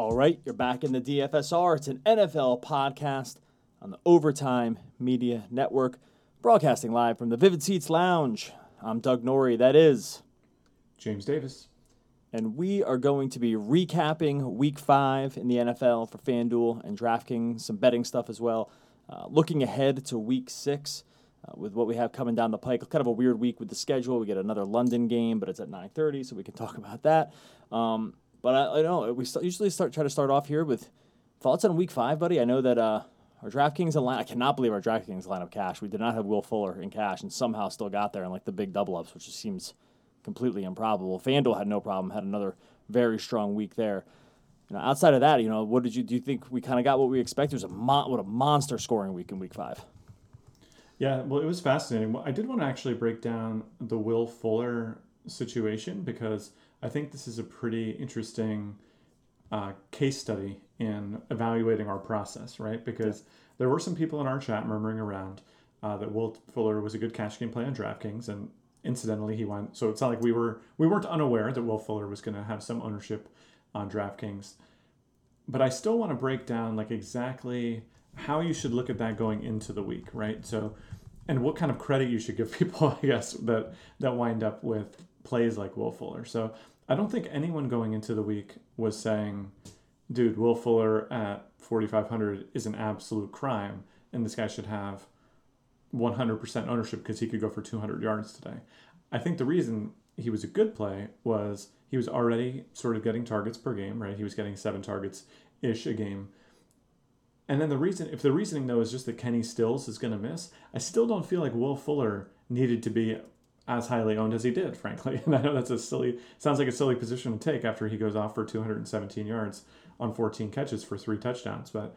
All right, you're back in the DFSR. It's an NFL podcast on the Overtime Media Network, broadcasting live from the Vivid Seats Lounge. I'm Doug Norrie, that is James Davis. And we are going to be recapping Week 5 in the NFL for FanDuel and DraftKings, some betting stuff as well. Looking ahead to Week 6 with what we have coming down the pike. Kind of a weird week with the schedule. We get another London game, but it's at 9:30, so we can talk about that. But I know we usually try to start off here with thoughts on Week 5, buddy. I know that our DraftKings line, I cannot believe our DraftKings lineup cash. We did not have Will Fuller in cash and somehow still got there in like the big double ups, which just seems completely improbable. FanDuel had no problem, had another very strong week there. Outside of that, what do you think we kind of got what we expected? It was what a monster scoring week in Week 5. Yeah, well, it was fascinating. I did want to actually break down the Will Fuller situation because I think this is a pretty interesting case study in evaluating our process, right? Because there were some people in our chat murmuring around that Will Fuller was a good cash game play on DraftKings, and incidentally, he went. So it's not like we weren't unaware that Will Fuller was going to have some ownership on DraftKings. But I still want to break down like exactly how you should look at that going into the week, right? So, and what kind of credit you should give people, I guess, that wind up with plays like Will Fuller. So I don't think anyone going into the week was saying, dude, Will Fuller at 4,500 is an absolute crime, and this guy should have 100% ownership because he could go for 200 yards today. I think the reason he was a good play was he was already sort of getting targets per game, right? He was getting 7 targets-ish a game. And then if the reasoning, though, is just that Kenny Stills is going to miss, I still don't feel like Will Fuller needed to be as highly owned as he did, frankly. And I know that's sounds like a silly position to take after he goes off for 217 yards on 14 catches for 3 touchdowns. But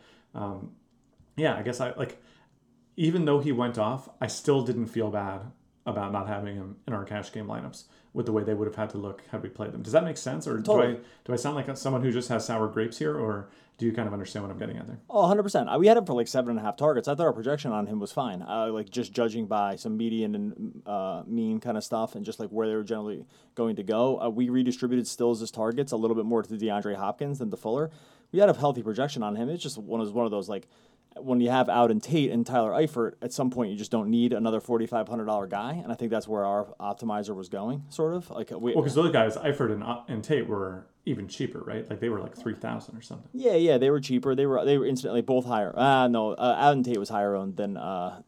I guess even though he went off, I still didn't feel bad about not having him in our cash game lineups with the way they would have had to look had we played them. Does that make sense? Or totally. do I sound like someone who just has sour grapes here? Or do you kind of understand what I'm getting at there? Oh, 100%. We had him for like 7.5 targets. I thought our projection on him was fine. Just judging by some median and mean kind of stuff and just like where they were generally going to go. We redistributed Stills' targets a little bit more to DeAndre Hopkins than to Fuller. We had a healthy projection on him. It's just one of those like, when you have Auden Tate and Tyler Eifert, at some point you just don't need another $4,500 guy, and I think that's where our optimizer was going, sort of. Because those guys, Eifert and Tate, were even cheaper, right? Like they were like 3,000 or something. Yeah, they were cheaper. They were instantly both higher. Auden Tate was higher owned than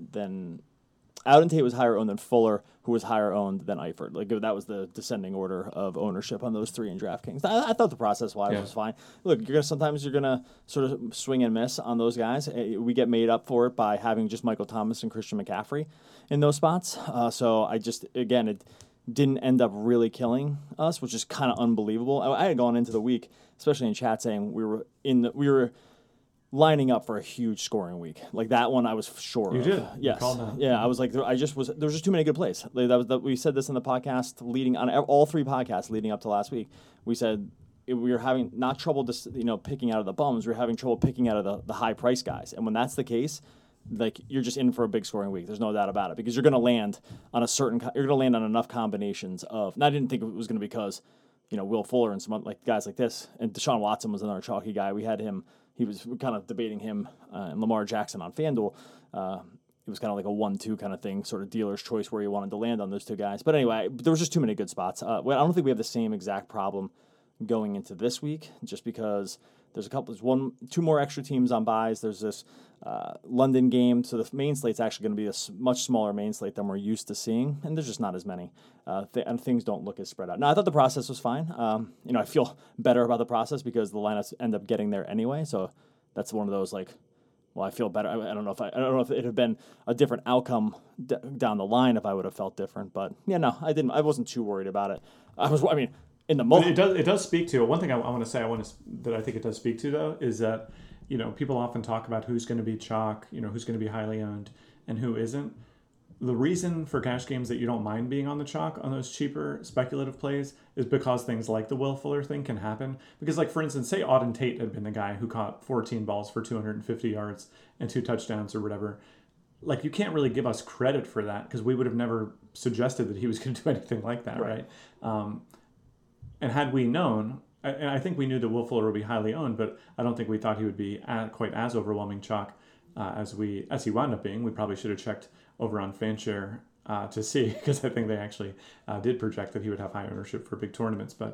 Auden Tate was higher owned than Fuller, who was higher owned than Eifert. Like that was the descending order of ownership on those 3 in DraftKings. I thought the process-wise was fine. Look, sometimes you're gonna sort of swing and miss on those guys. We get made up for it by having just Michael Thomas and Christian McCaffrey in those spots. So it didn't end up really killing us, which is kind of unbelievable. I had gone into the week, especially in chat, saying we were lining up for a huge scoring week. Like that one I was sure you of. did. Yes. Yeah, I was like, there was just too many good plays. We said this in the podcast leading on all 3 podcasts leading up to last week. We said we were having not trouble picking out of the bums. We were having trouble picking out of the high price guys. And when that's the case, like you're just in for a big scoring week. There's no doubt about it because you're going to land on enough combinations of. And I didn't think it was going to be because Will Fuller and some like guys like this and Deshaun Watson was another chalky guy. We had him. He was kind of debating him and Lamar Jackson on FanDuel. It was kind of like a 1-2 kind of thing, sort of dealer's choice where you wanted to land on those 2 guys. But anyway, there was just too many good spots. I don't think we have the same exact problem going into this week, just because there's 2 more extra teams on buys. There's this London game, so the main slate's actually going to be a much smaller main slate than we're used to seeing, and there's just not as many, and things don't look as spread out. Now, I thought the process was fine. I feel better about the process because the lineups end up getting there anyway, so that's one of those like, well, I feel better. I don't know if it had been a different outcome down the line if I would have felt different, but I didn't. I wasn't too worried about it. In the moment, but it does speak to one thing I want to say. That I think it does speak to though is that people often talk about who's going to be chalk, who's going to be highly owned and who isn't. The reason for cash games that you don't mind being on the chalk on those cheaper speculative plays is because things like the Will Fuller thing can happen. Because like for instance, say Auden Tate had been the guy who caught 14 balls for 250 yards and 2 touchdowns or whatever. Like you can't really give us credit for that because we would have never suggested that he was going to do anything like that, right? And had we known, and I think we knew that Will Fuller would be highly owned, but I don't think we thought he would be quite as overwhelming chalk as he wound up being. We probably should have checked over on Fanshare to see, because I think they actually did project that he would have high ownership for big tournaments. But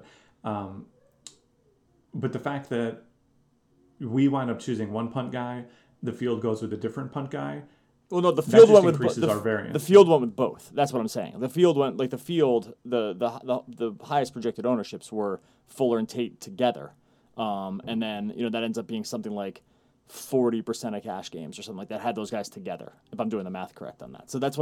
the fact that we wind up choosing one punt guy, the field goes with a different punt guy. Well, no, the field went with our variance. The field went with both. That's what I'm saying. The field went the highest projected ownerships were Fuller and Tate together, and then that ends up being something like 40% of cash games or something like that had those guys together. If I'm doing the math correct on that, so that's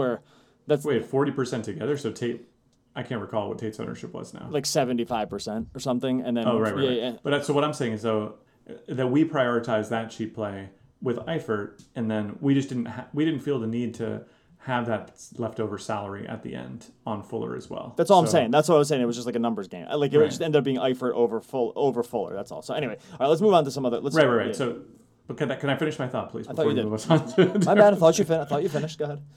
40% together. So Tate, I can't recall what Tate's ownership was now. Like 75% or something, and then right. Yeah. But so what I'm saying is though that we prioritize that cheap play with Eifert, and then we just didn't feel the need to have that leftover salary at the end on Fuller as well. That's all I'm saying. That's what I was saying. It was just like a numbers game. Like it just ended up being Eifert over Fuller. That's all. So anyway, all right, let's move on to some other. Right. Yeah. So, but can I finish my thought, please? I thought you did. My bad. I thought you finished. Go ahead.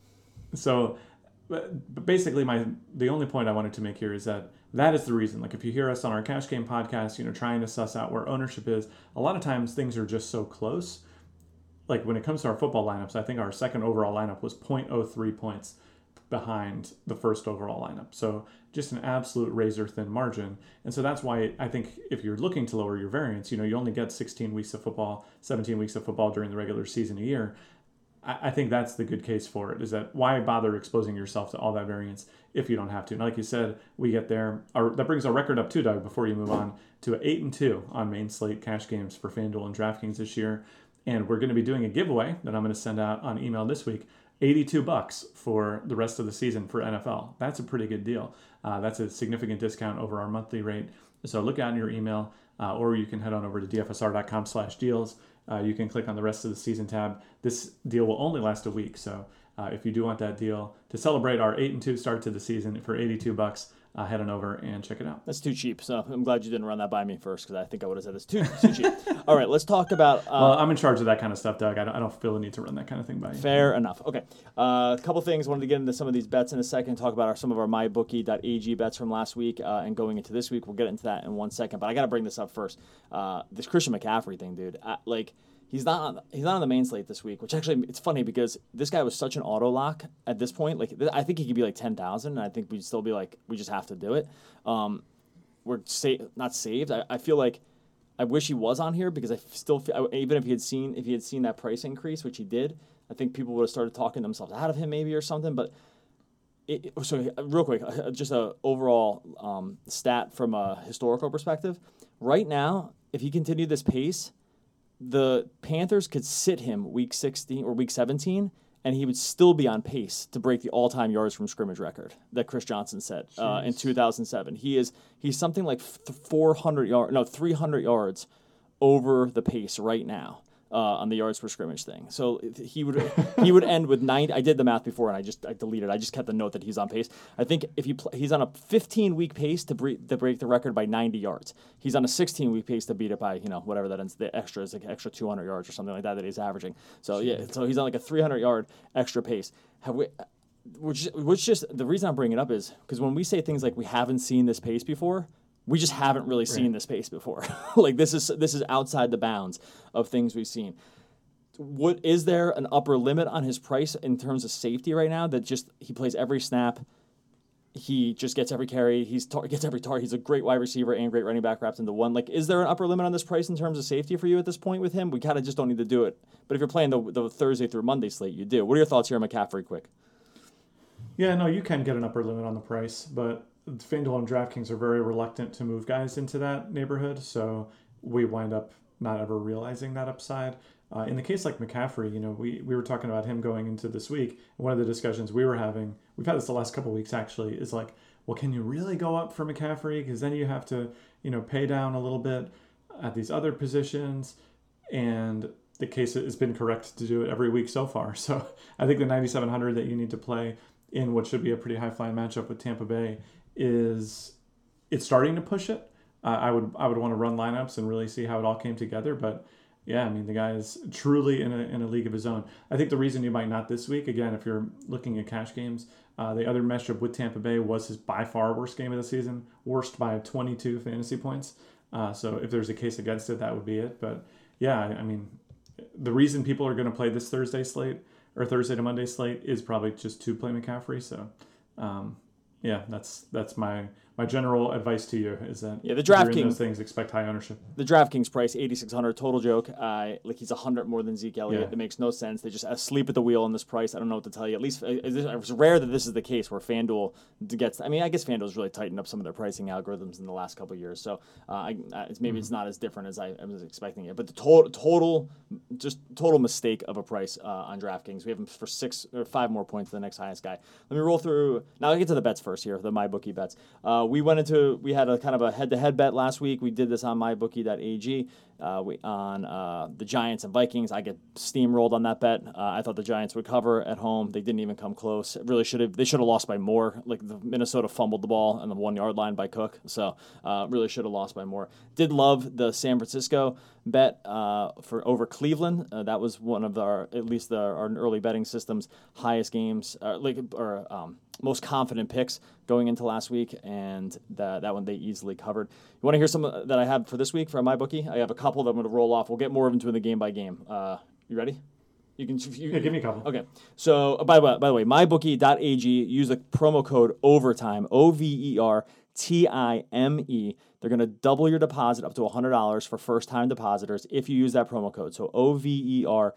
So, but basically, the only point I wanted to make here is that is the reason. Like if you hear us on our Cash Game podcast, trying to suss out where ownership is, a lot of times things are just so close. Like when it comes to our football lineups, I think our second overall lineup was 0.03 points behind the first overall lineup. So just an absolute razor thin margin. And so that's why I think if you're looking to lower your variance, you only get 16 weeks of football, 17 weeks of football during the regular season a year. I think that's the good case for it, is that why bother exposing yourself to all that variance if you don't have to? And like you said, we get there. That brings our record up too, Doug, before you move on, to 8-2 on main slate cash games for FanDuel and DraftKings this year. And we're going to be doing a giveaway that I'm going to send out on email this week, $82 for the rest of the season for NFL. That's a pretty good deal. That's a significant discount over our monthly rate. So look out in your email, or you can head on over to dfsr.com/deals. You can click on the rest of the season tab. This deal will only last a week. So if you do want that deal to celebrate our 8-2 start to the season for $82, head on over and check it out. That's too cheap. So I'm glad you didn't run that by me first, because I think I would have said it's too cheap. All right, let's talk about. Well, I'm in charge of that kind of stuff, Doug. I don't feel the need to run that kind of thing by you. Fair enough. Okay, a couple things. Wanted to get into some of these bets in a second. Talk about some of our mybookie.ag bets from last week and going into this week. We'll get into that in 1 second. But I got to bring this up first. This Christian McCaffrey thing, dude. He's not on the main slate this week, which actually it's funny because this guy was such an auto lock at this point. Like I think he could be like 10,000, and I think we'd still be like, we just have to do it. We're not saved. I feel like I wish he was on here, because I still feel, even if he had seen that price increase, which he did, I think people would have started talking themselves out of him maybe or something. But so real quick, just a overall stat from a historical perspective. Right now, if he continued this pace, the Panthers could sit him week 16 or week 17, and he would still be on pace to break the all-time yards from scrimmage record that Chris Johnson set in 2007. He's something like 300 yards over the pace right now on the yards per scrimmage thing. So he would end with 90. I did the math before, and I deleted. I just kept the note that he's on pace. I think if he's on a 15-week pace to break the record by 90 yards. He's on a 16-week pace to beat it by whatever that ends. The extra is like extra 200 yards or something like that he's averaging. So so he's on like a 300-yard extra pace. Which just the reason I'm bringing it up is because when we say things like we haven't seen this pace before, we just haven't really seen this pace before. Like this is outside the bounds of things we've seen. Is there an upper limit on his price in terms of safety right now, that just he plays every snap, he just gets every carry, gets every target, he's a great wide receiver and great running back wrapped into one? Like, is there an upper limit on this price in terms of safety for you at this point with him? We kind of just don't need to do it. But if you're playing the Thursday through Monday slate, you do. What are your thoughts here on McCaffrey, quick? Yeah, no, you can get an upper limit on the price, but FanDuel and DraftKings are very reluctant to move guys into that neighborhood, so we wind up not ever realizing that upside. In the case like McCaffrey, we were talking about him going into this week. One of the discussions we were having, we've had this the last couple of weeks actually, is like, well, can you really go up for McCaffrey? Because then you have to, pay down a little bit at these other positions. And the case has been correct to do it every week so far. So I think the 9,700 that you need to play in what should be a pretty high-flying matchup with Tampa Bay it's starting to push it. I would want to run lineups and really see how it all came together. But yeah, I mean, the guy is truly in a league of his own. I think the reason you might not this week, again, if you're looking at cash games, the other matchup with Tampa Bay was his by far worst game of the season, worst by 22 fantasy points. So if there's a case against it, that would be it. But yeah, I mean, the reason people are going to play this Thursday slate or Thursday to Monday slate is probably just to play McCaffrey. So yeah, that's my general advice to you is that the if you're in DraftKings those things, expect high ownership. The DraftKings price, $8,600, total joke. Like he's 100 more than Zeke Elliott. Yeah. It makes no sense. They just asleep at the wheel on this price. I don't know what to tell you. At least it's rare that this is the case where FanDuel gets. I mean, I guess FanDuel's really tightened up some of their pricing algorithms in the last couple of years. So it's not as different as I was expecting it. But the total mistake of a price on DraftKings. We have him for 6 or 5 more points than the next highest guy. Let me roll through. Now I'll get to the bets first here, the MyBookie bets. We had a kind of a head-to-head bet last week. We did this on mybookie.ag on the Giants and Vikings. I get steamrolled on that bet. I thought the Giants would cover at home. They didn't even come close. They should have lost by more. Like the Minnesota fumbled the ball on the 1 yard line by Cook. So really should have lost by more. Did love the San Francisco bet for over Cleveland. That was one of our early betting system's highest games, most confident picks going into last week, and that one they easily covered. You want to hear some that I have for this week for MyBookie? I have a couple that I'm going to roll off. We'll get more into the game by game. You ready? Give me a couple. Okay. So by the way, mybookie.ag, use the promo code OVERTIME, OVERTIME. They're going to double your deposit up to $100 for first-time depositors if you use that promo code. So OVERTIME.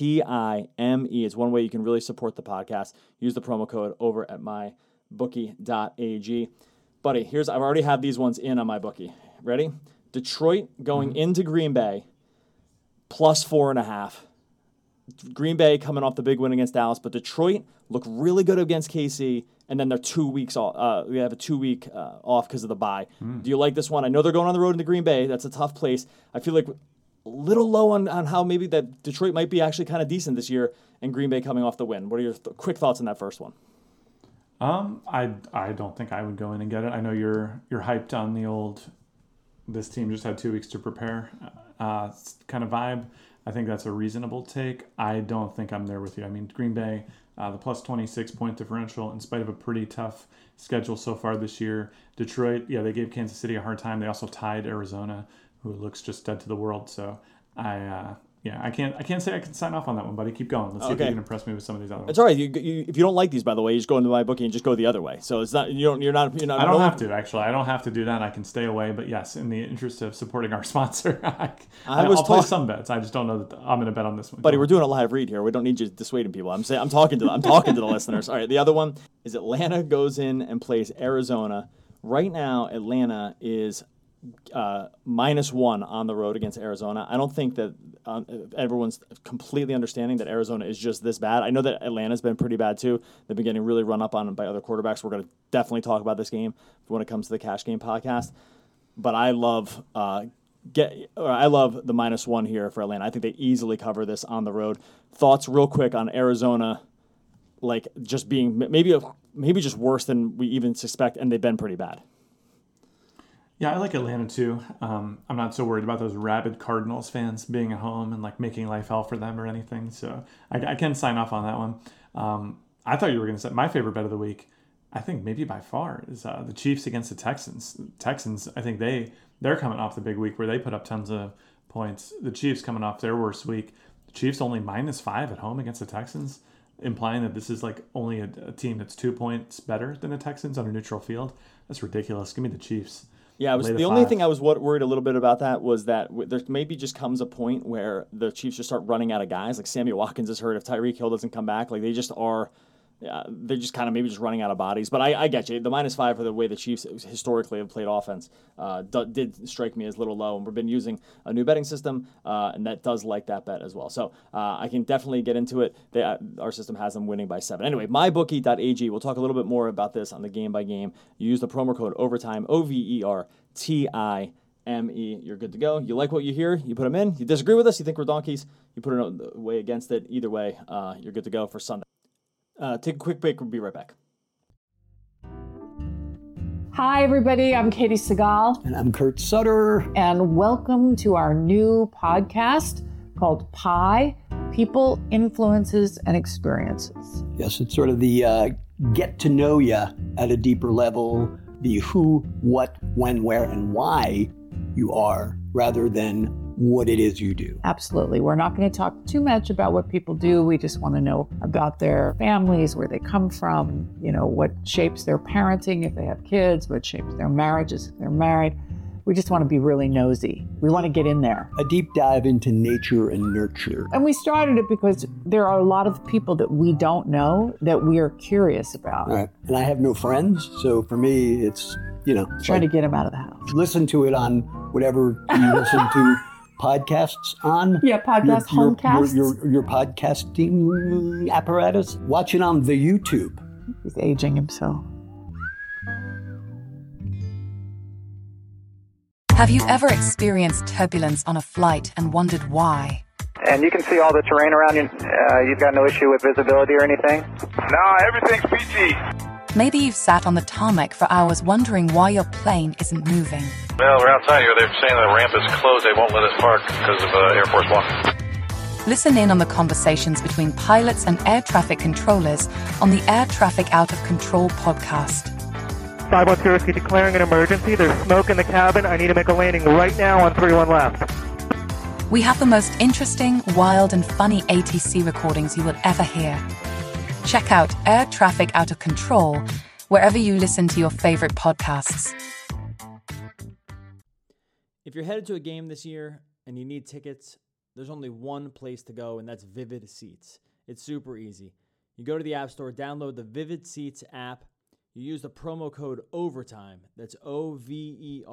It's one way you can really support the podcast. Use the promo code over at mybookie.ag. Buddy, I've already had these ones in on MyBookie. Ready? Detroit going into Green Bay, plus 4.5. Green Bay coming off the big win against Dallas, but Detroit look really good against KC, and then they're 2 weeks off. We have a 2 week off because of the bye. Do you like this one? I know they're going on the road into Green Bay. That's a tough place. I feel like a little low on how maybe that Detroit might be actually kind of decent this year, and Green Bay coming off the win. What are your quick thoughts on that first one? I don't think I would go in and get it. I know you're hyped on the old. This team just had 2 weeks to prepare kind of vibe. I think that's a reasonable take. I don't think I'm there with you. I mean, Green Bay, the plus 26 point differential in spite of a pretty tough schedule so far this year. Detroit, yeah, they gave Kansas City a hard time. They also tied Arizona, who looks just dead to the world. So I can't say I can sign off on that one, buddy. Keep going. Let's see if you can impress me with some of these other ones. It's all right. If you don't like these, by the way, you just go into MyBookie and just go the other way. So it's not you're not. I don't have to actually. I don't have to do that. I can stay away. But yes, in the interest of supporting our sponsor, I'll play some bets. I just don't know that I'm going to bet on this one. Buddy, we're doing a live read here. We don't need you dissuading people. I'm talking to the listeners. All right. The other one is Atlanta goes in and plays Arizona. Right now, Atlanta is -1 on the road against Arizona. I don't think that everyone's completely understanding that Arizona is just this bad. I know that Atlanta's been pretty bad too. They've been getting really run up on by other quarterbacks. We're going to definitely talk about this game when it comes to the Cash Game podcast. But I love the -1 here for Atlanta. I think they easily cover this on the road. Thoughts real quick on Arizona, like just being maybe just worse than we even suspect, and they've been pretty bad. Yeah, I like Atlanta too. I'm not so worried about those rabid Cardinals fans being at home and like making life hell for them or anything. So I can sign off on that one. I thought you were going to say my favorite bet of the week. I think maybe by far is the Chiefs against the Texans. Texans, I think they're coming off the big week where they put up tons of points. The Chiefs coming off their worst week. The Chiefs only -5 at home against the Texans, implying that this is like only a team that's 2 points better than the Texans on a neutral field. That's ridiculous. Give me the Chiefs. Yeah, the only thing I was worried a little bit about that was that there maybe just comes a point where the Chiefs just start running out of guys. Like Sammy Watkins is hurt. If Tyreek Hill doesn't come back, like they just are. They're just kind of maybe just running out of bodies. But I get you. The -5 for the way the Chiefs historically have played offense did strike me as a little low. And we've been using a new betting system, and that does like that bet as well. So I can definitely get into it. Our system has them winning by 7. Anyway, mybookie.ag. We'll talk a little bit more about this on the game by game. You use the promo code OVERTIME, OVERTIME. You're good to go. You like what you hear, you put them in. You disagree with us, you think we're donkeys, you put it way against it. Either way, you're good to go for Sunday. Take a quick break. We'll be right back. Hi, everybody. I'm Katie Segal. And I'm Kurt Sutter. And welcome to our new podcast called Pi, People, Influences, and Experiences. Yes, it's sort of the get to know you at a deeper level, the who, what, when, where, and why you are rather than what it is you do. Absolutely. We're not going to talk too much about what people do. We just want to know about their families, where they come from, what shapes their parenting if they have kids, what shapes their marriages if they're married. We just want to be really nosy. We want to get in there. A deep dive into nature and nurture. And we started it because there are a lot of people that we don't know that we are curious about. All right. And I have no friends, so for me, it's, trying to get them out of the house. Listen to it on whatever you listen to podcasts on. Yeah, podcast, homecasts. Your podcasting apparatus. Watch it on the YouTube. He's aging himself. Have you ever experienced turbulence on a flight and wondered why? And you can see all the terrain around you. You've got no issue with visibility or anything? No, everything's PG. Maybe you've sat on the tarmac for hours wondering why your plane isn't moving. Well, we're outside here. They're saying the ramp is closed. They won't let us park because of Air Force One. Listen in on the conversations between pilots and air traffic controllers on the Air Traffic Out of Control podcast. 510 declaring an emergency. There's smoke in the cabin. I need to make a landing right now on 31 left. We have the most interesting, wild, and funny ATC recordings you will ever hear. Check out Air Traffic Out of Control wherever you listen to your favorite podcasts. If you're headed to a game this year and you need tickets, there's only one place to go, and that's Vivid Seats. It's super easy. You go to the App Store, download the Vivid Seats app. You use the promo code OVERTIME, that's OVERTIME,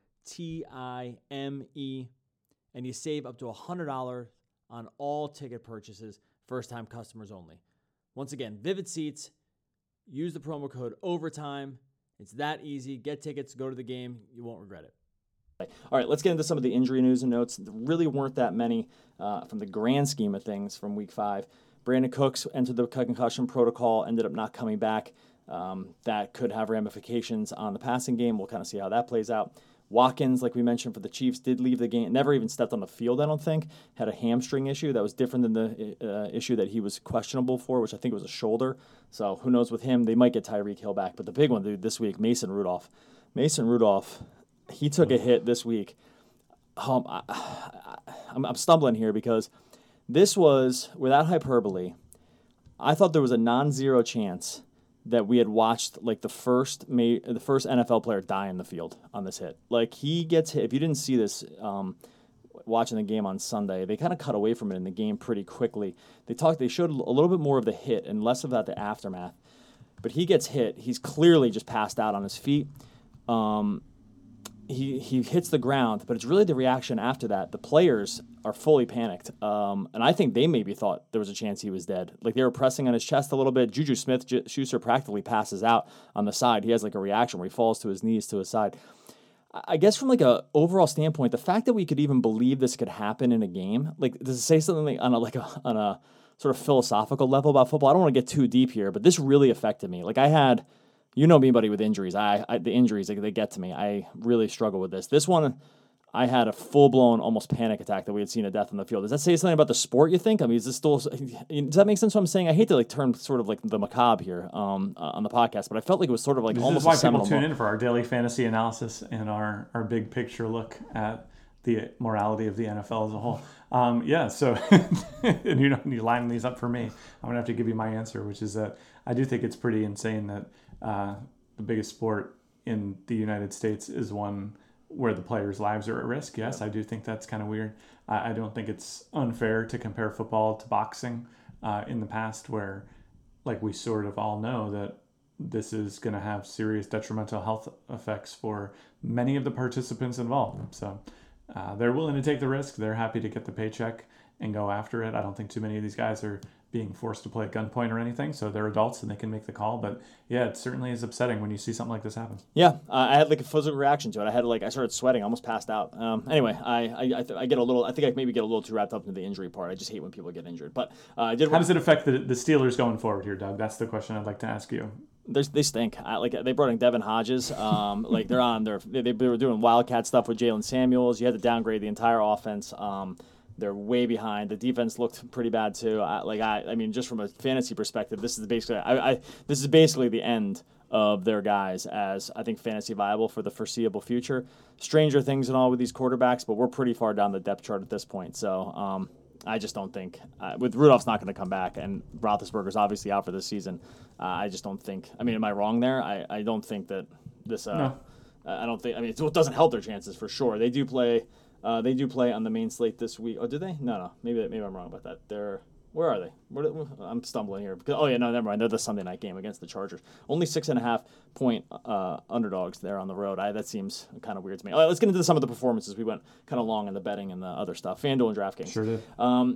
and you save up to $100 on all ticket purchases, first-time customers only. Once again, Vivid Seats, use the promo code OVERTIME. It's that easy. Get tickets, go to the game. You won't regret it. All right, let's get into some of the injury news and notes. There really weren't that many from the grand scheme of things from Week 5. Brandon Cooks entered the concussion protocol, ended up not coming back. That could have ramifications on the passing game. We'll kind of see how that plays out. Watkins, like we mentioned for the Chiefs, did leave the game. Never even stepped on the field, I don't think. Had a hamstring issue that was different than the issue that he was questionable for, which I think was a shoulder. So who knows with him. They might get Tyreek Hill back. But the big one, dude, this week, Mason Rudolph. Mason Rudolph, he took a hit this week. I'm stumbling here because this was, without hyperbole, I thought there was a non-zero chance that we had watched like the first NFL player die in the field on this hit. Like he gets hit. If you didn't see this watching the game on Sunday, they kind of cut away from it in the game pretty quickly. They showed a little bit more of the hit and less of the aftermath. But he gets hit. He's clearly just passed out on his feet. He hits the ground, but it's really the reaction after that. The players are fully panicked, and I think they maybe thought there was a chance he was dead. Like they were pressing on his chest a little bit. Juju Smith-Schuster practically passes out on the side. He has like a reaction where he falls to his knees to his side. I guess from like a overall standpoint, the fact that we could even believe this could happen in a game, like does it say something on a sort of philosophical level about football? I don't want to get too deep here, but this really affected me. Like I had. You know me, buddy, with injuries. The injuries, they get to me. I really struggle with this. This one, I had a full-blown, almost panic attack that we had seen a death on the field. Does that say something about the sport, you think? I mean, is this still... Does that make sense what I'm saying? I hate to like turn sort of like the macabre here on the podcast, but I felt like it was sort of like this almost is why a seminal people tune in for our daily fantasy analysis and our big picture look at the morality of the NFL as a whole. So and you line these up for me. I'm going to have to give you my answer, which is that I do think it's pretty insane that the biggest sport in the United States is one where the players' lives are at risk. Yes, I do think that's kind of weird. I don't think it's unfair to compare football to boxing in the past where, like, we sort of all know that this is going to have serious detrimental health effects for many of the participants involved. So they're willing to take the risk. They're happy to get the paycheck and go after it. I don't think too many of these guys are being forced to play at gunpoint or anything, so they're adults and they can make the call. But yeah, it certainly is upsetting when you see something like this happen. Yeah, I had like a physical reaction to it. I started sweating, almost passed out. Anyway, I get a little. I think I maybe get a little too wrapped up into the injury part. I just hate when people get injured. But I did. How does it affect the Steelers going forward here, Doug? That's the question I'd like to ask you. They stink. They brought in Devin Hodges. Like they were doing Wildcat stuff with Jalen Samuels. You had to downgrade the entire offense. They're way behind. The defense looked pretty bad too. I mean, just from a fantasy perspective, this is basically the end of their guys as I think fantasy viable for the foreseeable future. Stranger things and all with these quarterbacks, but we're pretty far down the depth chart at this point. So I just don't think with Rudolph's not going to come back and Roethlisberger's obviously out for this season. I just don't think. I mean, am I wrong there? I don't think that this. No. I don't think. I mean, it doesn't help their chances for sure. They do play. They do play on the main slate this week. Oh, did they? No. Maybe I'm wrong about that. Where are they? I'm stumbling here. Oh yeah, no, never mind. They're the Sunday night game against the Chargers. Only 6.5 point underdogs there on the road. That seems kind of weird to me. All right, let's get into some of the performances. We went kind of long in the betting and the other stuff. FanDuel and DraftKings. Sure did.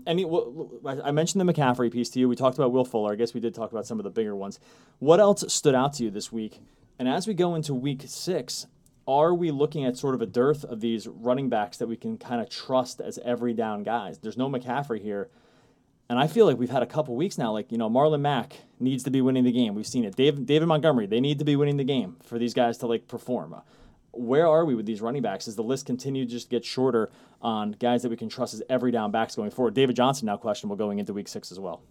I mentioned the McCaffrey piece to you. We talked about Will Fuller. I guess we did talk about some of the bigger ones. What else stood out to you this week? And as we go into week 6, are we looking at sort of a dearth of these running backs that we can kind of trust as every down guys? There's no McCaffrey here. And I feel like we've had a couple weeks now, Marlon Mack needs to be winning the game. We've seen it. David Montgomery, they need to be winning the game for these guys to perform. Where are we with these running backs? As the list continues to just get shorter on guys that we can trust as every down backs going forward? David Johnson now questionable going into week 6 as well.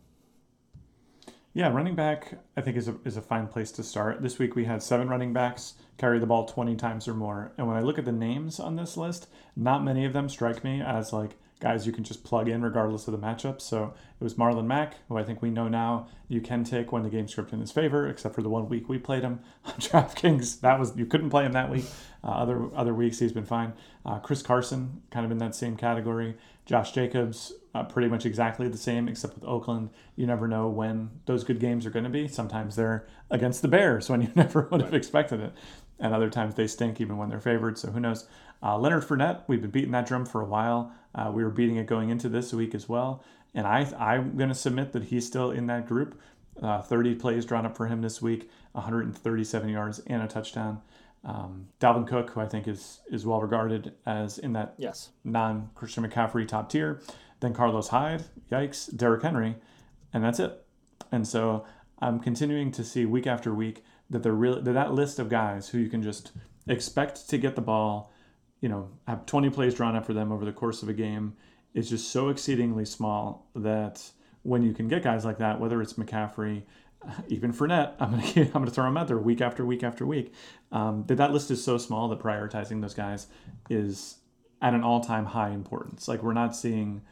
Yeah, running back I think is a fine place to start. This week we had 7 running backs carry the ball 20 times or more. And when I look at the names on this list, not many of them strike me as guys you can just plug in regardless of the matchup. So it was Marlon Mack, who I think we know now you can take when the game's scripted in his favor, except for the 1 week we played him on DraftKings. You couldn't play him that week. Other weeks he's been fine. Chris Carson, kind of in that same category. Josh Jacobs, pretty much exactly the same, except with Oakland, you never know when those good games are going to be. Sometimes they're against the Bears when you never would have expected it. And other times they stink even when they're favored, so who knows. Leonard Fournette, we've been beating that drum for a while. We were beating it going into this week as well. And I'm going to submit that he's still in that group. 30 plays drawn up for him this week, 137 yards and a touchdown. Dalvin Cook, who I think is well regarded as in that non-Christian McCaffrey top tier. Then Carlos Hyde, yikes, Derrick Henry, and that's it. And so I'm continuing to see week after week that that list of guys who you can just expect to get the ball, have 20 plays drawn up for them over the course of a game is just so exceedingly small that when you can get guys like that, whether it's McCaffrey, even Fournette, I'm going to throw them out there week after week after week. That list is so small that prioritizing those guys is at an all-time high importance. We're not seeing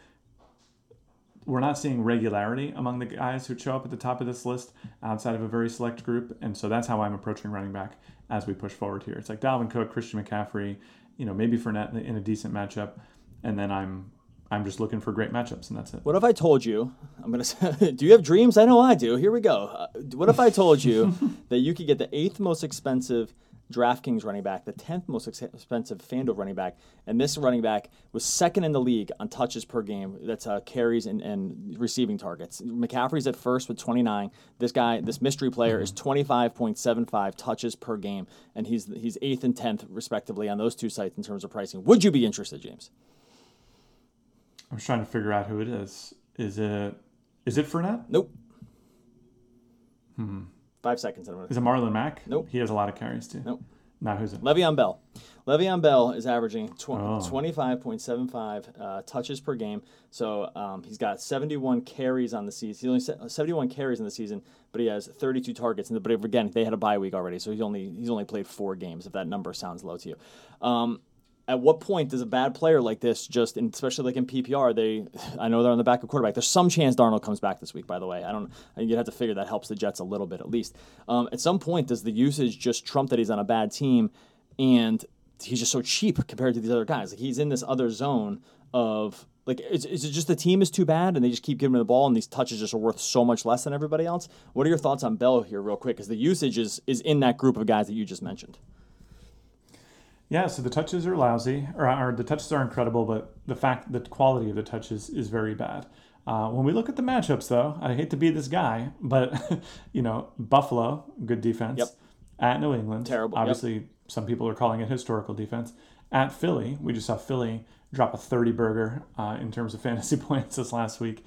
regularity among the guys who show up at the top of this list outside of a very select group, and so that's how I'm approaching running back as we push forward here. It's Dalvin Cook, Christian McCaffrey, maybe Fournette in a decent matchup, and then I'm just looking for great matchups, and that's it. What if I told you, I'm going to say, do you have dreams? I know I do. Here we go. What if I told you that you could get the 8th most expensive DraftKings running back, the 10th most expensive FanDuel running back, and this running back was second in the league on touches per game. That's carries and receiving targets. McCaffrey's at first with 29. This mystery player is 25.75 touches per game, and he's 8th and 10th respectively on those two sites in terms of pricing. Would you be interested, James? I'm just trying to figure out who it is. Is it Fournette? Nope. 5 seconds. Is it Marlon Mack? Nope. He has a lot of carries too. Nope. Now who's it? Le'Veon Bell. Le'Veon Bell is averaging 25.75 touches per game. So he's got 71 carries on the season. He's only 71 carries in the season, but he has 32 targets. But again, they had a bye week already, so he's only played 4 games. If that number sounds low to you. At what point does a bad player like this, especially in PPR, I know they're on the back of quarterback. There's some chance Darnold comes back this week, by the way. You'd have to figure that helps the Jets a little bit at least. At some point, does the usage just trump that he's on a bad team and he's just so cheap compared to these other guys? He's in this other zone of, is it just the team is too bad and they just keep giving him the ball and these touches just are worth so much less than everybody else? What are your thoughts on Bell here real quick? Because the usage is in that group of guys that you just mentioned. Yeah, so the touches are lousy, or the touches are incredible, but the quality of the touches is very bad. When we look at the matchups, though, I hate to be this guy, but Buffalo, good defense. Yep. At New England, terrible. Obviously, some people are calling it historical defense. At Philly, we just saw Philly drop a 30 burger in terms of fantasy points this last week.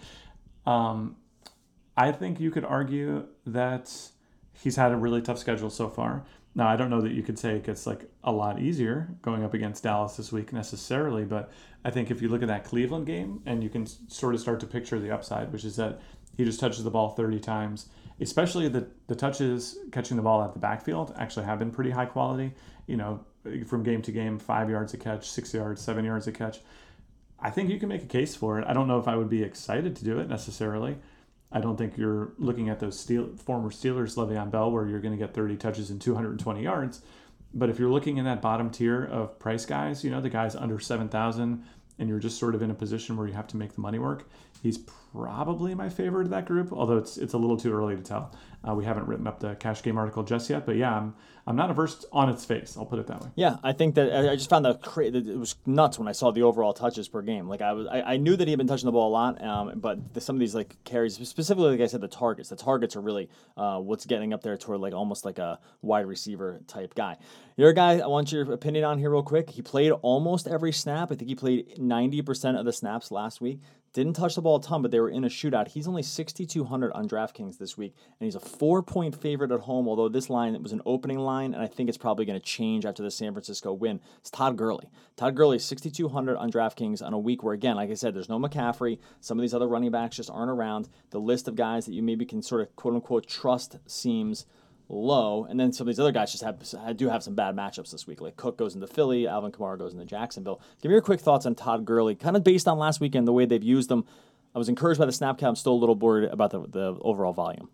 I think you could argue that he's had a really tough schedule so far. Now, I don't know that you could say it gets like a lot easier going up against Dallas this week necessarily, but I think if you look at that Cleveland game and you can sort of start to picture the upside, which is that he just touches the ball 30 times, especially the touches catching the ball at the backfield actually have been pretty high quality, from game to game, 5 yards a catch, 6 yards, 7 yards a catch. I think you can make a case for it. I don't know if I would be excited to do it necessarily. I don't think you're looking at those former Steelers, Le'Veon Bell, where you're going to get 30 touches and 220 yards. But if you're looking in that bottom tier of price guys, the guys under 7,000, and you're just sort of in a position where you have to make the money work, he's probably my favorite of that group, although it's a little too early to tell. We haven't written up the cash game article just yet, but yeah, I'm not averse on its face. I'll put it that way. Yeah, I think that I just found that it was nuts when I saw the overall touches per game. Like I knew that he had been touching the ball a lot, but some of these like carries, specifically like I said, the targets are really what's getting up there toward like almost like a wide receiver type guy. You're a guy I want your opinion on here real quick. He played almost every snap. I think he played 90% of the snaps last week. Didn't touch the ball a ton, but they were in a shootout. He's only 6,200 on DraftKings this week, and he's a 4-point favorite at home, although this line, it was an opening line, and I think it's probably going to change after the San Francisco win. It's Todd Gurley. Todd Gurley is 6,200 on DraftKings on a week where, again, like I said, there's no McCaffrey. Some of these other running backs just aren't around. The list of guys that you maybe can sort of quote-unquote trust seems low, and then some of these other guys just do have some bad matchups this week. Like Cook goes into Philly, Alvin Kamara goes into Jacksonville. Give me your quick thoughts on Todd Gurley, kind of based on last weekend, the way they've used them. I was encouraged by the snap count. I'm still a little worried about the overall volume.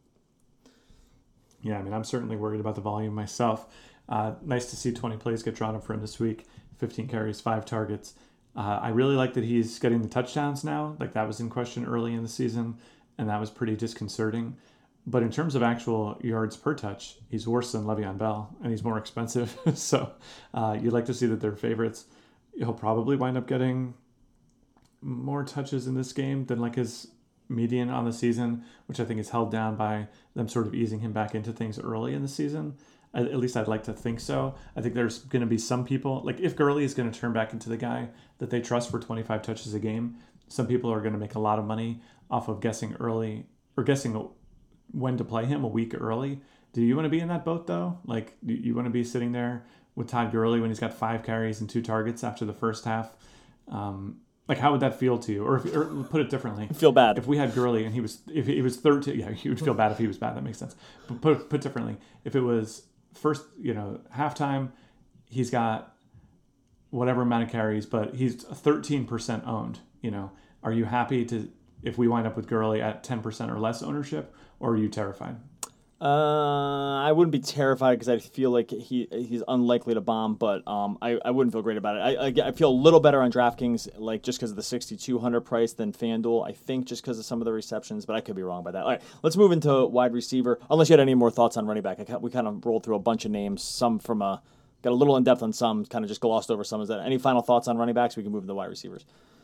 Yeah, I'm certainly worried about the volume myself. Nice to see 20 plays get drawn up for him this week. 15 carries, 5 targets. I really like that he's getting the touchdowns now. Like that was in question early in the season, and that was pretty disconcerting. But in terms of actual yards per touch, he's worse than Le'Veon Bell, and he's more expensive. So you'd like to see that they're favorites. He'll probably wind up getting more touches in this game than like his median on the season, which I think is held down by them sort of easing him back into things early in the season. At least I'd like to think so. I think there's going to be some people, like if Gurley is going to turn back into the guy that they trust for 25 touches a game, some people are going to make a lot of money off of guessing early or guessing when to play him a week early. Do you want to be in that boat though? Like, do you want to be sitting there with Todd Gurley when he's got 5 carries and 2 targets after the first half? Like, how would that feel to you? Or put it differently, Feel bad if we had Gurley and if he was 13. Yeah, you would feel bad if he was bad. That makes sense. But put differently, if it was first, halftime, he's got whatever amount of carries, but he's 13% owned. Are you happy if we wind up with Gurley at 10% or less ownership, or are you terrified? I wouldn't be terrified because I feel like he's unlikely to bomb, but I wouldn't feel great about it. I feel a little better on DraftKings, like just because of the 6,200 price than FanDuel. I think just because of some of the receptions, but I could be wrong by that. All right, let's move into wide receiver. Unless you had any more thoughts on running back, we kind of rolled through a bunch of names. Some got a little in depth on some, kind of just glossed over some. Is that any final thoughts on running backs? We can move into wide receivers.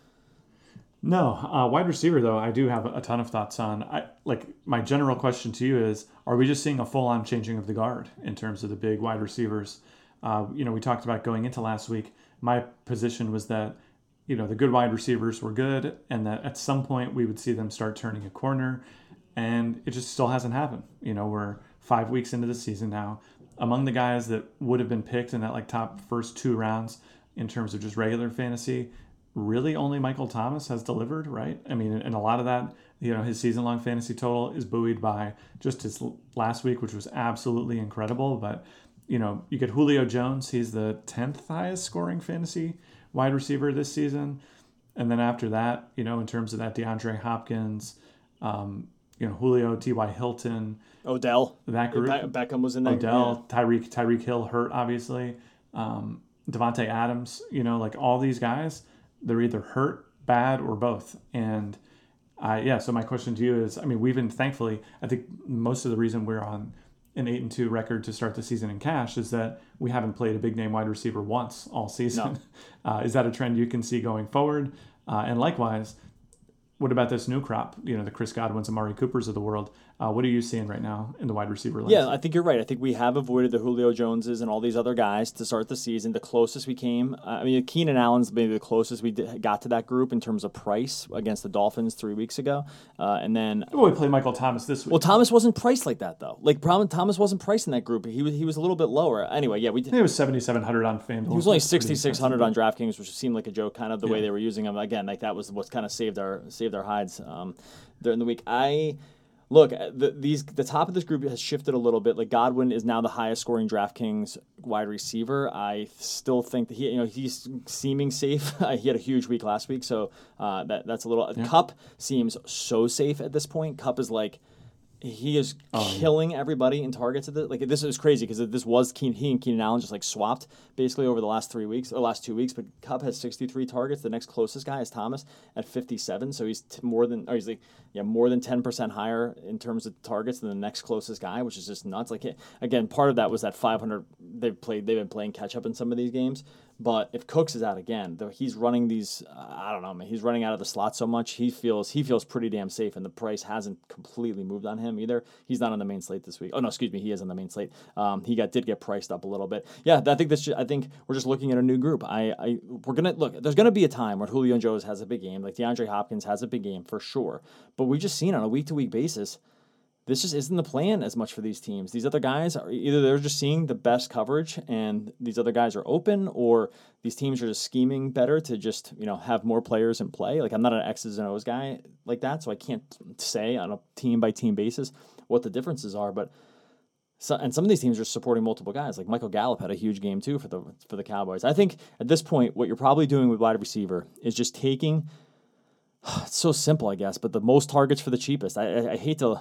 No, wide receiver though, I do have a ton of thoughts on. My general question to you is: are we just seeing a full-on changing of the guard in terms of the big wide receivers? We talked about going into last week. My position was that the good wide receivers were good, and that at some point we would see them start turning a corner, and it just still hasn't happened. We're 5 weeks into the season now. Among the guys that would have been picked in that top first 2 rounds in terms of just regular fantasy, really only Michael Thomas has delivered, right? I mean, and a lot of that, his season-long fantasy total is buoyed by just his last week, which was absolutely incredible. But, you get Julio Jones. He's the 10th highest scoring fantasy wide receiver this season. And then after that, in terms of that, DeAndre Hopkins, Julio, T.Y. Hilton. Odell. That group. Beckham was in there. Odell, yeah. Tyreek Hill hurt, obviously. Devontae Adams, all these guys, they're either hurt, bad, or both. And so my question to you is, we've been, thankfully, I think most of the reason we're on an 8-2 record to start the season in cash is that we haven't played a big name wide receiver once all season. No. Is that a trend you can see going forward? And likewise, what about this new crop? The Chris Godwins, Amari Coopers of the world. What are you seeing right now in the wide receiver list? Yeah, I think you're right. I think we have avoided the Julio Joneses and all these other guys to start the season. The closest we came, Keenan Allen's maybe the closest we got to that group in terms of price against the Dolphins 3 weeks ago. And then we play Michael Thomas this week. Well, Thomas wasn't priced like that though. Thomas wasn't priced in that group. He was a little bit lower. Anyway, yeah, we did. I think it was 7,700 on FanDuel. He was only 6,600 on DraftKings, which seemed like a joke, kind of the way they were using him. Again, like that was what kind of saved our hides during the week. Look, the top of this group has shifted a little bit. Like Godwin is now the highest scoring DraftKings wide receiver. I still think that he's seeming safe. He had a huge week last week, so that's a little. Yeah. Kupp seems so safe at this point. Kupp is like. He is killing everybody in targets. This is crazy because this was he and Keenan Allen just like swapped basically over the last 2 weeks. But Kupp has 63 targets. The next closest guy is Thomas at 57. So he's more than 10% higher in terms of targets than the next closest guy, which is just nuts. Like again, part of that was that 500 they've been playing catch up in some of these games. But if Cooks is out again, he's running these. I don't know, man. He's running out of the slot so much. He feels pretty damn safe, and the price hasn't completely moved on him either. He's not on the main slate this week. Oh no, excuse me, he is on the main slate. He did get priced up a little bit. Yeah, I think we're just looking at a new group. We're gonna look. There's gonna be a time where Julio Jones has a big game, like DeAndre Hopkins has a big game for sure. But we've just seen on a week to week basis. This just isn't the plan as much for these teams. These other guys are either they're just seeing the best coverage and these other guys are open, or these teams are just scheming better to just, have more players in play. Like I'm not an X's and O's guy like that, so I can't say on a team by team basis what the differences are. But some of these teams are supporting multiple guys. Like Michael Gallup had a huge game too for the Cowboys. I think at this point, what you're probably doing with wide receiver is just taking. It's so simple, I guess, but the most targets for the cheapest. I hate to.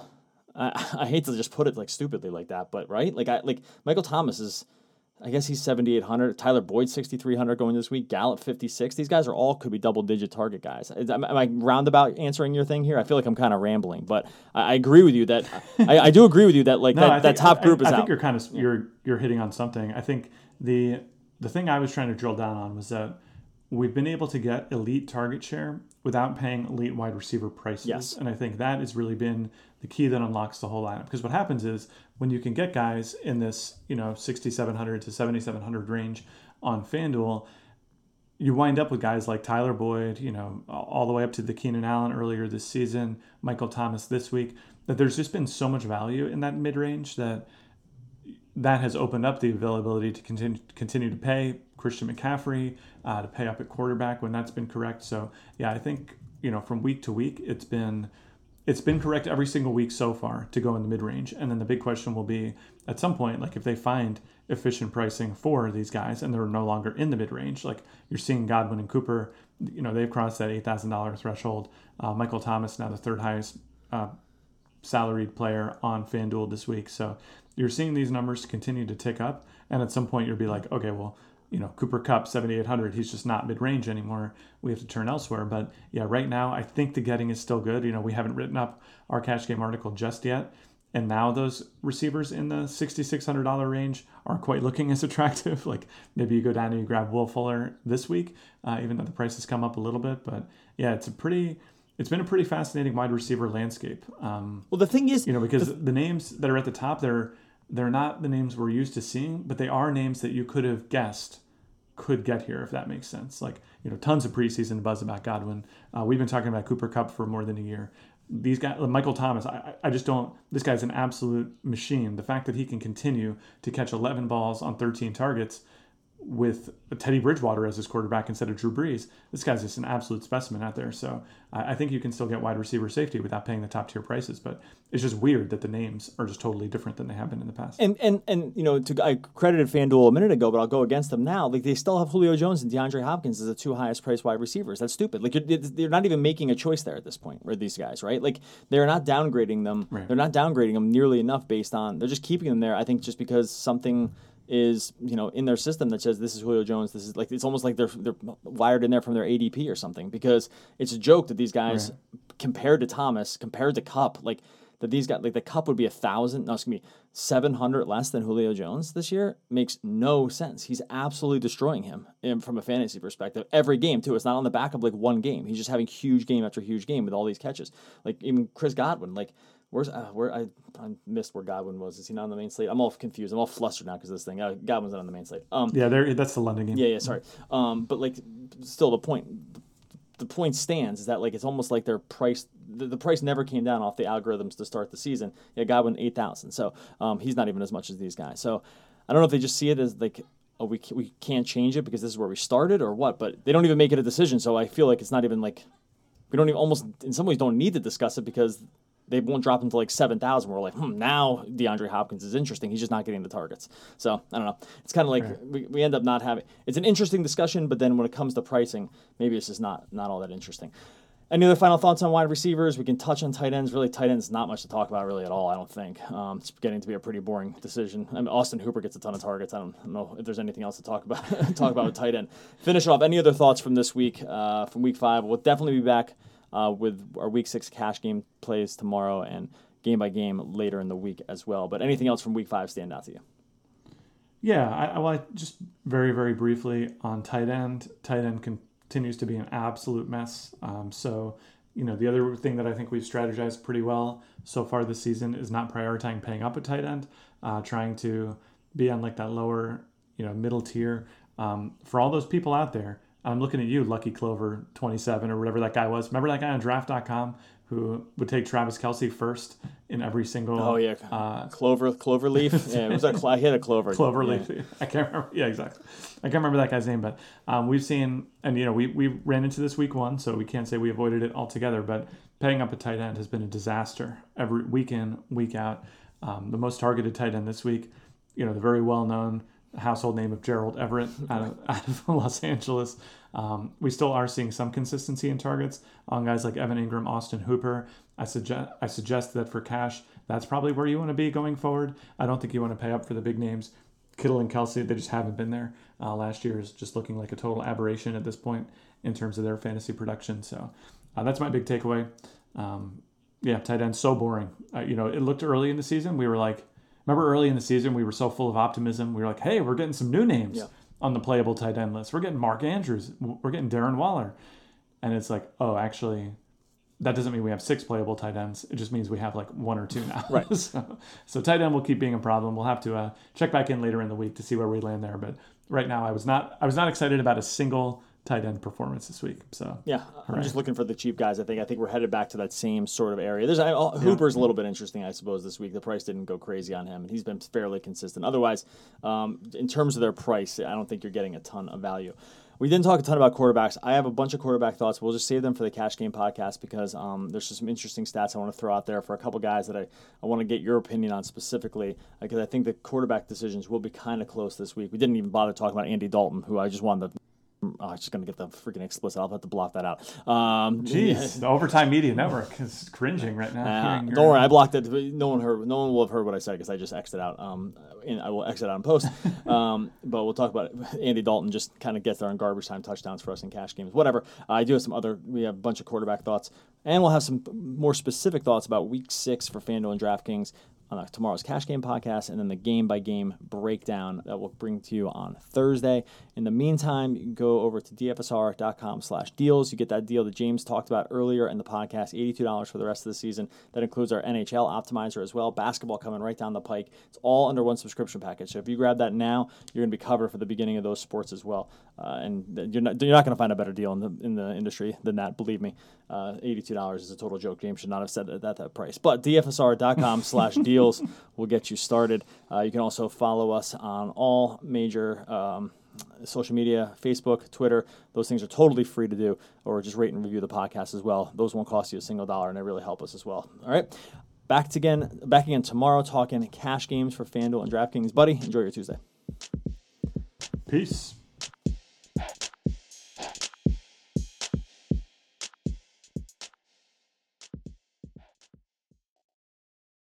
I hate to just put it like stupidly like that, but right? Like Michael Thomas is, I guess he's 7,800. Tyler Boyd 6,300 going this week. Gallup 56. These guys could be double-digit target guys. Am I roundabout answering your thing here? I feel like I'm kind of rambling, but I agree with you that I do agree with you that that top group is out. I think you're kind of you're hitting on something. I think the thing I was trying to drill down on was that we've been able to get elite target share without paying elite wide receiver prices. Yes. And I think that has really been the key that unlocks the whole lineup. Because what happens is when you can get guys in this, 6,700 to 7,700 range on FanDuel, you wind up with guys like Tyler Boyd, all the way up to the Keenan Allen earlier this season, Michael Thomas this week, that there's just been so much value in that mid-range that has opened up the availability to continue to pay Christian McCaffrey, to pay up at quarterback when that's been correct. So yeah, I think from week to week it's been correct every single week so far to go in the mid range. And then the big question will be at some point, like if they find efficient pricing for these guys and they're no longer in the mid range, like you're seeing Godwin and Cooper, they've crossed that $8,000 threshold. Michael Thomas now the third highest salaried player on FanDuel this week. So you're seeing these numbers continue to tick up, and at some point you'll be like, okay, well, Cooper Kupp 7,800, he's just not mid-range anymore. We have to turn elsewhere. But yeah, right now I think the getting is still good. We haven't written up our cash game article just yet, and now those receivers in the $6,600 range aren't quite looking as attractive. Like maybe you go down and you grab Will Fuller this week, even though the price has come up a little bit. But yeah, it's been a pretty fascinating wide receiver landscape. Well, the thing is, because the names that are at the top, they're not the names we're used to seeing, but they are names that you could have guessed could get here, if that makes sense. Like, tons of preseason buzz about Godwin. We've been talking about Cooper Kupp for more than a year. These guys, Michael Thomas, I just don't, this guy's an absolute machine. The fact that he can continue to catch 11 balls on 13 targets with Teddy Bridgewater as his quarterback instead of Drew Brees, this guy's just an absolute specimen out there. So I think you can still get wide receiver safety without paying the top tier prices, but it's just weird that the names are just totally different than they have been in the past. And I credited FanDuel a minute ago, but I'll go against them now. Like they still have Julio Jones and DeAndre Hopkins as the two highest priced wide receivers. That's stupid. Like they're not even making a choice there at this point, or these guys, right? Like they're not downgrading them. Right. They're not downgrading them nearly enough based on, they're just keeping them there. I think just because something is in their system that says this is Julio Jones, this is like, it's almost like they're wired in there from their ADP or something, because it's a joke that these guys compared to Thomas, compared to Kupp, like that these guys, like the Kupp would be 700 less than Julio Jones this year makes no sense. He's absolutely destroying him from a fantasy perspective every game too. It's not on the back of like one game. He's just having huge game after huge game with all these catches. Like even Chris Godwin, like I missed where Godwin was. Is he not on the main slate? I'm all confused. I'm all flustered now because of this thing. Godwin's not on the main slate. That's the London game. Yeah, sorry. But like, still the point stands is that like it's almost like their price. The price never came down off the algorithms to start the season. Yeah, Godwin 8,000. So he's not even as much as these guys. So I don't know if they just see it as like, oh, we can't change it because this is where we started or what. But they don't even make it a decision. So I feel like it's not even like we don't even almost in some ways don't need to discuss it because they won't drop into like 7,000. We're like, now DeAndre Hopkins is interesting. He's just not getting the targets. So I don't know. It's kind of like we end up not having. It's an interesting discussion, but then when it comes to pricing, maybe it's just not all that interesting. Any other final thoughts on wide receivers? We can touch on tight ends. Really, tight ends not much to talk about really at all. I don't think it's getting to be a pretty boring decision. I mean, Austin Hooper gets a ton of targets. I don't know if there's anything else to talk about. With tight end. Finish off. Any other thoughts from this week? From week 5, we'll definitely be back with our week 6 cash game plays tomorrow and game by game later in the week as well. But anything else from week 5 stand out to you? Yeah, I just very, very briefly on tight end. Tight end continues to be an absolute mess. So, the other thing that I think we've strategized pretty well so far this season is not prioritizing paying up a tight end, trying to be on like that lower, middle tier. For all those people out there, I'm looking at you, Lucky Clover 27 or whatever that guy was. Remember that guy on draft.com who would take Travis Kelce first in every single... Oh, yeah. Cloverleaf. Yeah, it was he had a clover. Cloverleaf. Yeah. I can't remember. Yeah, exactly. I can't remember that guy's name, but we've seen... And, we ran into this week 1, so we can't say we avoided it altogether, but paying up a tight end has been a disaster every week in, week out. The most targeted tight end this week, the very well-known household name of Gerald Everett out of Los Angeles. We still are seeing some consistency in targets on guys like Evan Ingram, Austin Hooper. I suggest that for cash, that's probably where you want to be going forward. I don't think you want to pay up for the big names. Kittle and Kelce, they just haven't been there. Last year is just looking like a total aberration at this point in terms of their fantasy production. So that's my big takeaway. Tight end, so boring. It looked early in the season. We were like, remember early in the season, we were so full of optimism. We were like, hey, we're getting some new names on the playable tight end list. We're getting Mark Andrews. We're getting Darren Waller. And it's like, oh, actually, that doesn't mean we have 6 playable tight ends. It just means we have like 1 or 2 now. Right. So tight end will keep being a problem. We'll have to check back in later in the week to see where we land there. But right now, I was not excited about a single tight end performance this week. So I'm just looking for the cheap guys. I think we're headed back to that same sort of area. Hooper's a little bit interesting, I suppose, this week. The price didn't go crazy on him, and he's been fairly consistent. Otherwise, in terms of their price, I don't think you're getting a ton of value. We didn't talk a ton about quarterbacks. I have a bunch of quarterback thoughts. We'll just save them for the Cash Game podcast because there's just some interesting stats I want to throw out there for a couple guys that I want to get your opinion on specifically because I think the quarterback decisions will be kind of close this week. We didn't even bother talking about Andy Dalton, who I just wanted to... I'm just going to get the freaking explicit. I'll have to block that out. The Overtime Media Network is cringing right now. Don't worry, I blocked it. No one will have heard what I said because I just X'd it out. I will X it out in post. But we'll talk about it. Andy Dalton just kind of gets there on garbage time touchdowns for us in cash games. Whatever. We have a bunch of quarterback thoughts. And we'll have some more specific thoughts about week 6 for FanDuel and DraftKings on tomorrow's Cash Game podcast, and then the game-by-game breakdown that we'll bring to you on Thursday. In the meantime, you can go over to dfsr.com/deals. You get that deal that James talked about earlier in the podcast, $82 for the rest of the season. That includes our NHL optimizer as well. Basketball coming right down the pike. It's all under one subscription package. So if you grab that now, you're going to be covered for the beginning of those sports as well. And you're not going to find a better deal in the industry than that, believe me. $82 is a total joke. James should not have said it at that price. But dfsr.com/deals will get you started. You can also follow us on all major social media, Facebook, Twitter. Those things are totally free to do, or just rate and review the podcast as well. Those won't cost you a single dollar, and they really help us as well. All right, back again tomorrow talking cash games for FanDuel and DraftKings. Buddy, enjoy your Tuesday. Peace.